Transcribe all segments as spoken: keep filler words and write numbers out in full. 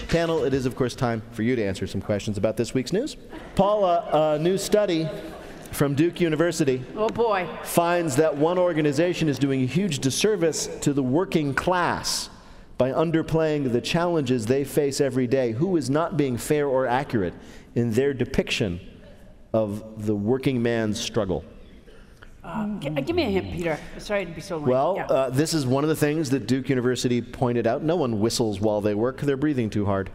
Panel, it is, of course, time for you to answer some questions about this week's news. Paula, a new study from Duke University Oh, boy. finds that one organization is doing a huge disservice to the working class by underplaying the challenges they face every day. Who is not being fair or accurate in their depiction of the working man's struggle? Uh, g- give me a hint, Peter. Sorry to be so late. Well, Yeah. uh, this is one of the things that Duke University pointed out. No one whistles while they work. They're breathing too hard.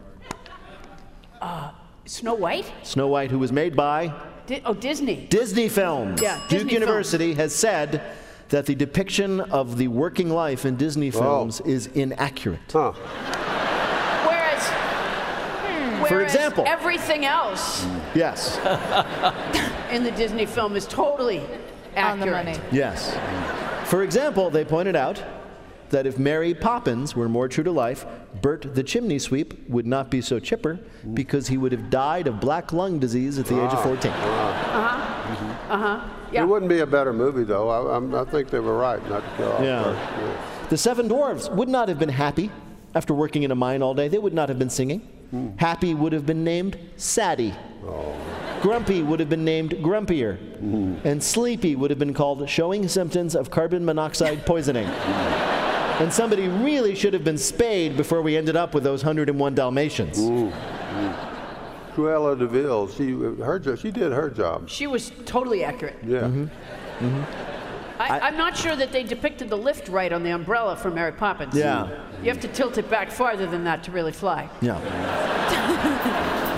Snow White? Snow White, who was made by Di- oh, Disney. Disney Films. Yeah, Duke Disney University has said that the depiction of the working life in Disney films is inaccurate. Huh. Whereas, For whereas example. everything else Yes. in the Disney film is totally accurate. On the money. Yes. For example, they pointed out that if Mary Poppins were more true to life, Bert the chimney sweep would not be so chipper because he would have died of black lung disease at the age of fourteen. Yeah. It wouldn't be a better movie, though. I, I'm- I think they were right not to kill off Yeah. Bert. Yeah. The seven dwarves would not have been happy after working in a mine all day. They would not have been singing. Happy would have been named Sadie. Grumpy would have been named Grumpier. And Sleepy would have been called showing symptoms of carbon monoxide poisoning. And somebody really should have been spayed before we ended up with those one hundred and one Dalmatians. Cruella de Vil, she, her, jo- she did her job. She was totally accurate. Yeah. I, I'm not sure that they depicted the lift right on the umbrella for Mary Poppins. Yeah. You have to tilt it back farther than that to really fly. Yeah.